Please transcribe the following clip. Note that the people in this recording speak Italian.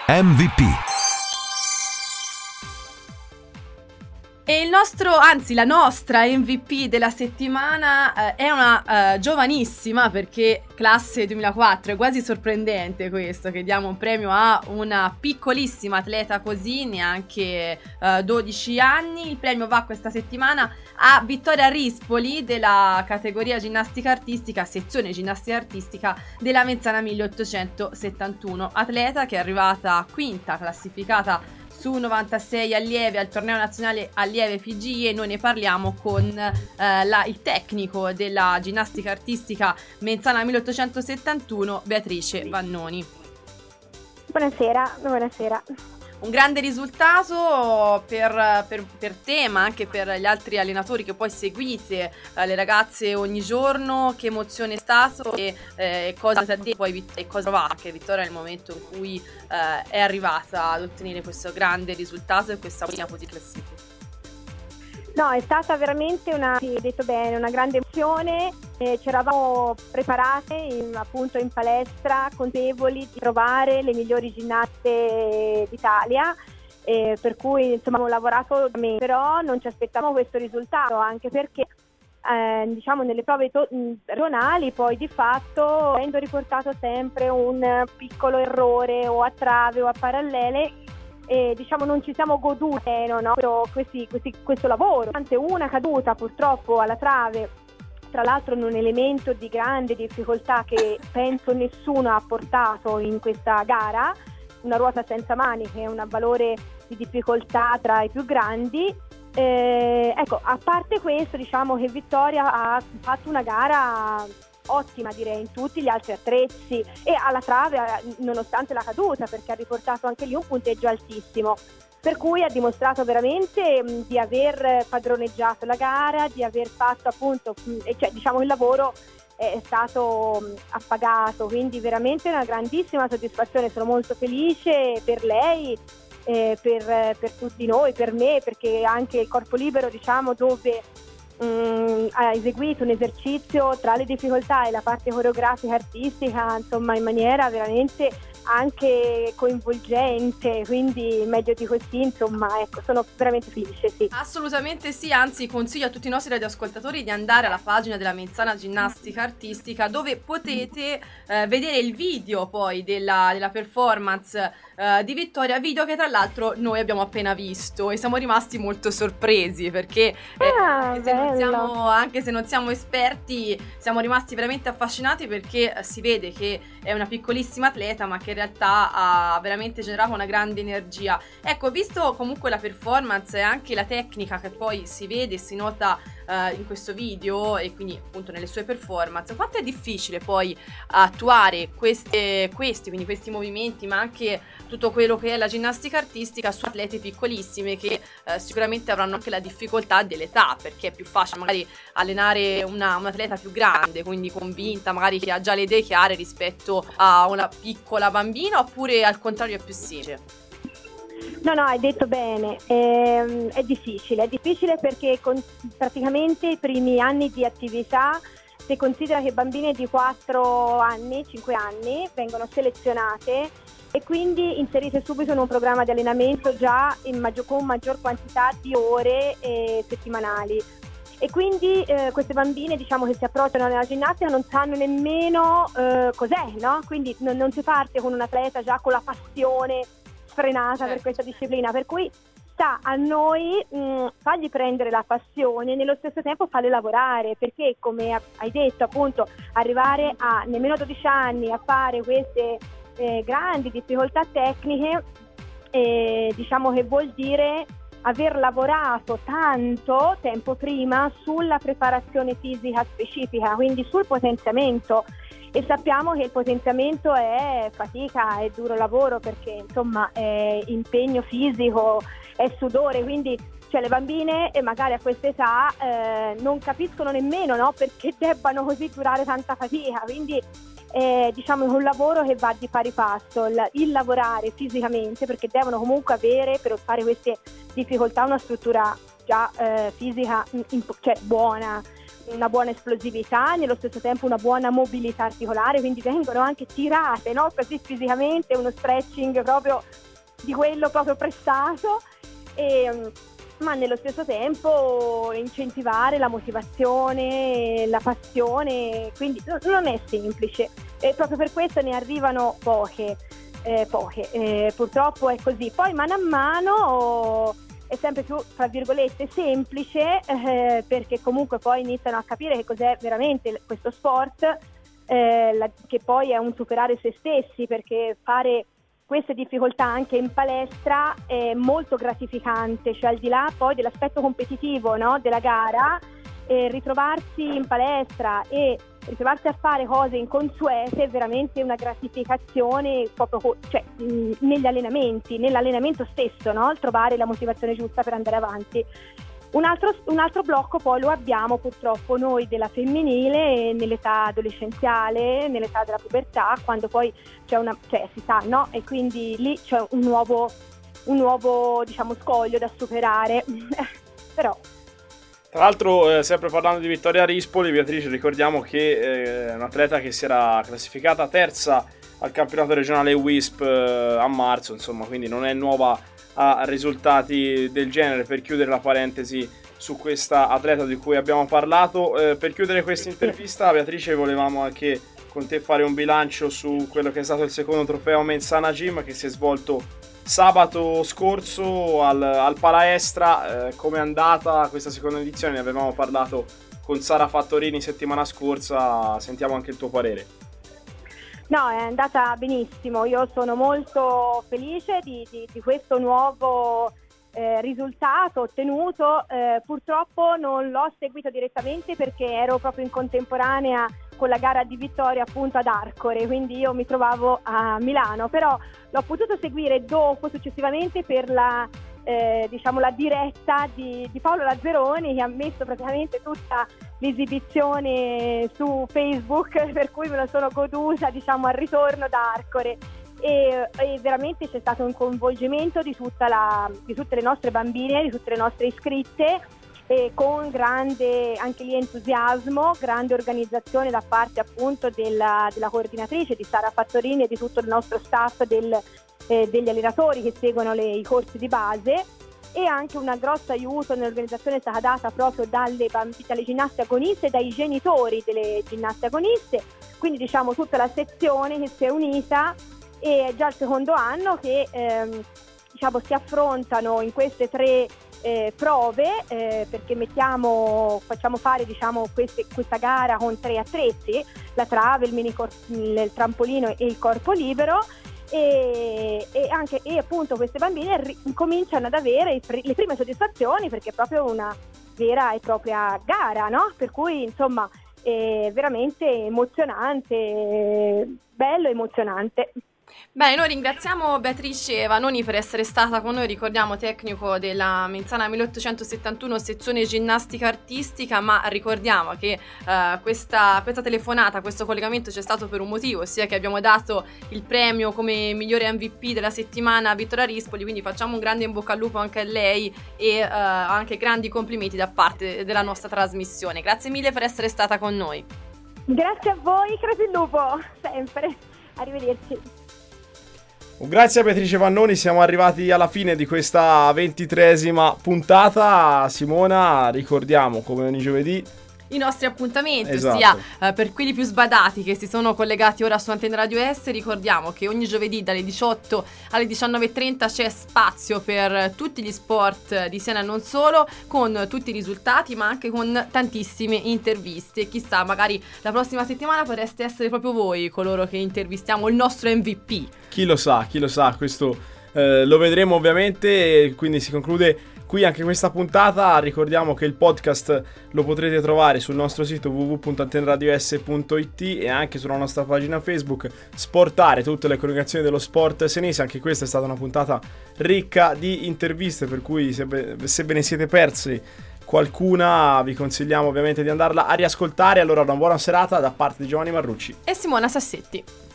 MVP. E la nostra MVP della settimana è una giovanissima, perché classe 2004, è quasi sorprendente questo, che diamo un premio a una piccolissima atleta così, neanche 12 anni. Il premio va questa settimana a Vittoria Rispoli della categoria ginnastica artistica, sezione ginnastica artistica della Menzana 1871, atleta che è arrivata quinta classificata su 96 allievi al torneo nazionale allieve PGI, e noi ne parliamo con il tecnico della ginnastica artistica Menzana 1871, Beatrice Vannoni. Buonasera. Un grande risultato per te, ma anche per gli altri allenatori che poi seguite le ragazze ogni giorno. Che emozione è stato e cosa ti ha detto poi e cosa va anche Vittoria nel momento in cui è arrivata ad ottenere questo grande risultato e questa buona classifica? No, è stata veramente una grande emozione. Ci eravamo preparate appunto in palestra, consapevoli di trovare le migliori ginnaste d'Italia, per cui insomma abbiamo lavorato bene, però non ci aspettavamo questo risultato, anche perché nelle prove regionali poi di fatto, avendo riportato sempre un piccolo errore o a trave o a parallele, non ci siamo godute questo lavoro. Anzi, una caduta purtroppo alla trave, tra l'altro in un elemento di grande difficoltà che penso nessuno ha portato in questa gara, una ruota senza mani che è un valore di difficoltà tra i più grandi. A parte questo, diciamo che Vittoria ha fatto una gara ottima, direi, in tutti gli altri attrezzi, e alla trave nonostante la caduta, perché ha riportato anche lì un punteggio altissimo, per cui ha dimostrato veramente di aver padroneggiato la gara, di aver fatto appunto il lavoro è stato appagato, quindi veramente una grandissima soddisfazione. Sono molto felice per lei, per tutti noi, per me, perché anche il corpo libero, dove ha eseguito un esercizio tra le difficoltà e la parte coreografica artistica, insomma, in maniera veramente anche coinvolgente, quindi meglio di così, insomma, ecco, sono veramente felice, sì. Assolutamente sì, anzi consiglio a tutti i nostri radioascoltatori di andare alla pagina della Menzana Ginnastica Artistica, dove potete vedere il video poi della performance di Vittoria, video che tra l'altro noi abbiamo appena visto e siamo rimasti molto sorpresi, perché anche se non siamo esperti, siamo rimasti veramente affascinati, perché si vede che è una piccolissima atleta ma che in realtà ha veramente generato una grande energia. Ecco, visto comunque la performance e anche la tecnica che poi si vede e si nota in questo video e quindi appunto nelle sue performance, quanto è difficile poi attuare questi movimenti, ma anche tutto quello che è la ginnastica artistica su atlete piccolissime che sicuramente avranno anche la difficoltà dell'età, perché è più facile magari allenare un atleta più grande, quindi convinta, magari che ha già le idee chiare, rispetto a una piccola bambina, oppure al contrario è più semplice? No, hai detto bene, è difficile perché praticamente i primi anni di attività, si considera che bambine di 4 anni, 5 anni vengono selezionate e quindi inserite subito in un programma di allenamento già con maggior quantità di ore settimanali. E quindi queste bambine, diciamo, che si approcciano alla ginnastica non sanno nemmeno cos'è, no? Quindi non si parte con un atleta già con la passione sfrenata per questa disciplina, per cui sta a noi fargli prendere la passione e nello stesso tempo farle lavorare, perché come hai detto appunto, arrivare a nemmeno 12 anni a fare queste grandi difficoltà tecniche, diciamo che vuol dire aver lavorato tanto tempo prima sulla preparazione fisica specifica, quindi sul potenziamento, e sappiamo che il potenziamento è fatica, è duro lavoro, perché insomma è impegno fisico, è sudore, quindi le bambine magari a questa età non capiscono nemmeno, no, perché debbano così durare tanta fatica, quindi diciamo è un lavoro che va di pari passo, il lavorare fisicamente, perché devono comunque avere, per fare queste difficoltà, una struttura già fisica buona, una buona esplosività, nello stesso tempo una buona mobilità articolare, quindi vengono anche tirate, no? Così fisicamente, uno stretching proprio di quello proprio prestato, ma nello stesso tempo incentivare la motivazione, la passione, quindi non è semplice, e proprio per questo ne arrivano poche, purtroppo è così. Poi mano a mano è sempre più, tra virgolette, semplice, perché comunque poi iniziano a capire che cos'è veramente questo sport, che poi è un superare se stessi, perché fare queste difficoltà anche in palestra è molto gratificante, cioè al di là poi dell'aspetto competitivo, no, della gara, ritrovarsi in palestra e ritrovarsi a fare cose inconsuete è veramente una gratificazione proprio, cioè, negli allenamenti, nell'allenamento stesso, no? Trovare la motivazione giusta per andare avanti. Un altro blocco poi lo abbiamo purtroppo noi della femminile nell'età adolescenziale, nell'età della pubertà, quando poi si sa, no? E quindi lì c'è un nuovo diciamo scoglio da superare. Però tra l'altro, sempre parlando di Vittoria Rispoli, Beatrice, ricordiamo che è un'atleta che si era classificata terza al campionato regionale WISP a marzo, insomma, quindi non è nuova a risultati del genere. Per chiudere la parentesi su questa atleta di cui abbiamo parlato, per chiudere questa intervista, Beatrice, volevamo anche con te fare un bilancio su quello che è stato il secondo trofeo Menzana Gym, che si è svolto sabato scorso al Palaestra. Come è andata questa seconda edizione? Ne avevamo parlato con Sara Fattorini settimana scorsa, sentiamo anche il tuo parere. No, è andata benissimo, io sono molto felice di questo nuovo risultato ottenuto. Purtroppo non l'ho seguito direttamente perché ero proprio in contemporanea con la gara di Vittoria appunto ad Arcore, quindi io mi trovavo a Milano, però l'ho potuto seguire successivamente per la diretta di Paolo Lazzeroni, che ha messo praticamente tutta l'esibizione su Facebook, per cui me lo sono goduta, diciamo, al ritorno da Arcore, e veramente c'è stato un coinvolgimento di tutte le nostre bambine, di tutte le nostre iscritte, con grande anche lì entusiasmo, grande organizzazione da parte appunto della coordinatrice, di Sara Fattorini, e di tutto il nostro staff degli allenatori che seguono i corsi di base, e anche un grosso aiuto nell'organizzazione è stata data proprio dalle ginnaste agoniste e dai genitori delle ginnaste agoniste, quindi diciamo tutta la sezione che si è unita, e è già il secondo anno che si affrontano in queste 3 prove, perché facciamo fare questa gara con 3 attrezzi, la trave, il trampolino e il corpo libero, e appunto queste bambine cominciano ad avere le prime soddisfazioni, perché è proprio una vera e propria gara, no? Per cui insomma è veramente emozionante, bello, emozionante. Bene, noi ringraziamo Beatrice Vanoni per essere stata con noi, ricordiamo tecnico della Menzana 1871 sezione ginnastica artistica, ma ricordiamo che questa telefonata, questo collegamento c'è stato per un motivo, ossia che abbiamo dato il premio come migliore MVP della settimana a Vittoria Rispoli, quindi facciamo un grande in bocca al lupo anche a lei e anche grandi complimenti da parte della nostra trasmissione. Grazie mille per essere stata con noi. Grazie a voi, crepi il lupo, sempre. Arrivederci. Grazie a Beatrice Vannoni, siamo arrivati alla fine di questa 23esima puntata. Simona, ricordiamo come ogni giovedì i nostri appuntamenti, esatto, ossia per quelli più sbadati che si sono collegati ora su Antenne Radio S, ricordiamo che ogni giovedì dalle 18 alle 19.30 c'è spazio per tutti gli sport di Siena e non solo, con tutti i risultati ma anche con tantissime interviste. Chissà, magari la prossima settimana potreste essere proprio voi coloro che intervistiamo il nostro MVP. Chi lo sa, questo lo vedremo ovviamente. Quindi si conclude qui anche questa puntata. Ricordiamo che il podcast lo potrete trovare sul nostro sito www.antenradios.it e anche sulla nostra pagina Facebook Sportare, tutte le collegazioni dello sport senese. Anche questa è stata una puntata ricca di interviste, per cui se ve ne siete persi qualcuna vi consigliamo ovviamente di andarla a riascoltare. Allora, una buona serata da parte di Giovanni Marrucci e Simona Sassetti.